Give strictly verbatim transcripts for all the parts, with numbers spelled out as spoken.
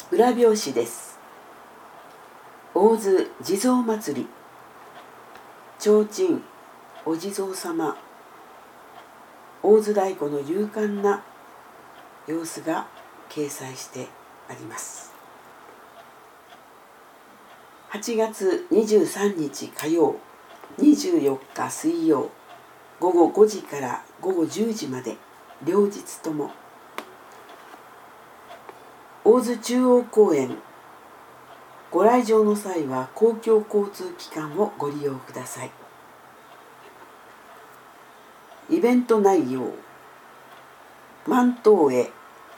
裏表紙です。大洲地蔵祭り、提灯お地蔵様、大洲太鼓の勇敢な様子が掲載してあります。はちがつにじゅうさんにち火曜、にじゅうよっか水曜、ごごごじからごごじゅうじまで両日とも大洲中央公園。ご来場の際は公共交通機関をご利用ください。イベント内容、万灯会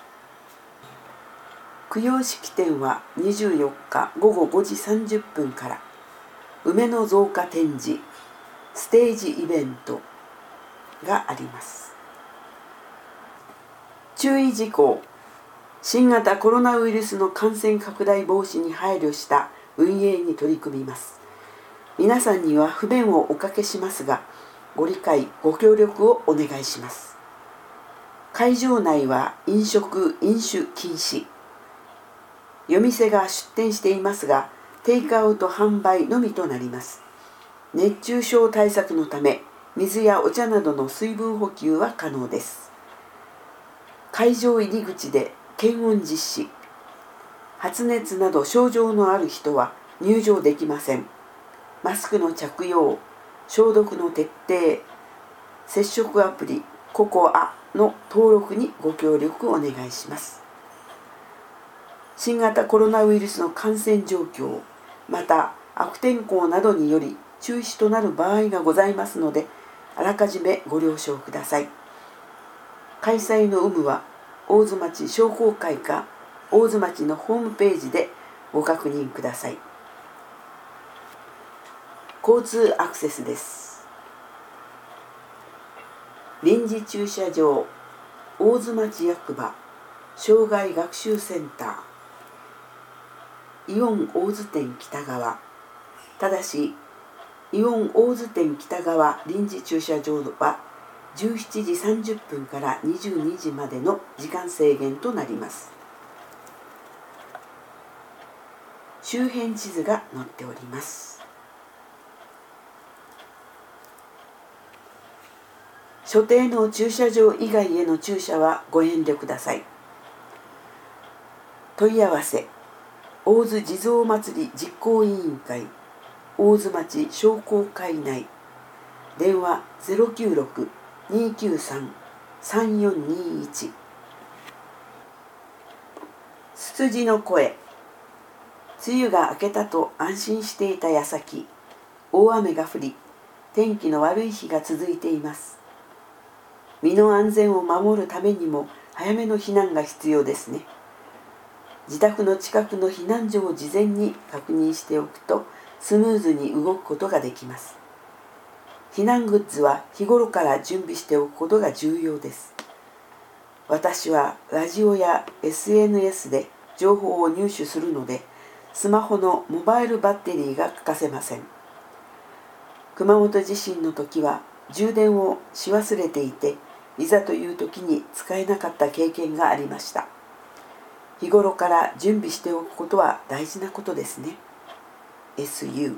供養式典はにじゅうよっかごごごじさんじゅっぷんから梅の造花展示ステージイベントがあります。注意事項、新型コロナウイルスの感染拡大防止に配慮した運営に取り組みます。皆さんには不便をおかけしますが、ご理解ご協力をお願いします。会場内は飲食飲酒禁止。夜店が出店していますが、テイクアウト販売のみとなります。熱中症対策のため、水やお茶などの水分補給は可能です。会場入り口で検温実施。発熱など症状のある人は入場できません。マスクの着用、消毒の徹底、接触アプリココアの登録にご協力お願いします。新型コロナウイルスの感染状況、また悪天候などにより中止となる場合がございますので、あらかじめご了承ください。開催の有無は大洲町商工会か大洲町のホームページでご確認ください。交通アクセスです。臨時駐車場、大洲町役場、障害学習センター、イオン大洲店北側。ただし、イオン大洲店北側臨時駐車場はじゅうしちじさんじゅっぷんからにじゅうにじまでの時間制限となります。周辺地図が載っております。所定の駐車場以外への駐車はご遠慮ください。問い合わせ、大洲地蔵祭り実行委員会大洲町商工会内、電話 ゼロきゅうろく にーきゅうさん さんよんにーいち。つつじの声、梅雨が明けたと安心していた矢先、大雨が降り、天気の悪い日が続いています。身の安全を守るためにも早めの避難が必要ですね。自宅の近くの避難所を事前に確認しておくとスムーズに動くことができます。避難グッズは日頃から準備しておくことが重要です。私はラジオや エスエヌエス で情報を入手するので、スマホのモバイルバッテリーが欠かせません。熊本地震の時は充電をし忘れていて、いざという時に使えなかった経験がありました。日頃から準備しておくことは大事なことですね。エスユー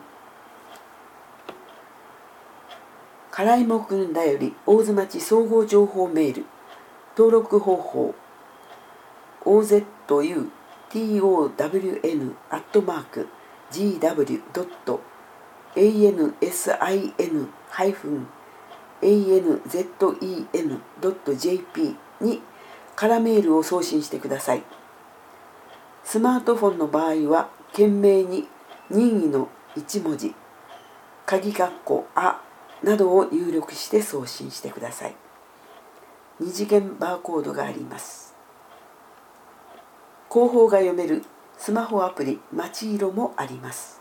からいもくんだより大洲町総合情報メール登録方法 オーゼットユーティーオーダブリューエヌ アットマーク ジーダブリュー ドット エーエヌエスアイエヌ ハイフン エーエヌゼットイーエヌ ドット ジェーピー に空メールを送信してください。スマートフォンの場合は件名に任意のいちもじ、鍵括弧あなどを入力して送信してください。二次元バーコードがあります。広報が読めるスマホアプリまちいろもあります。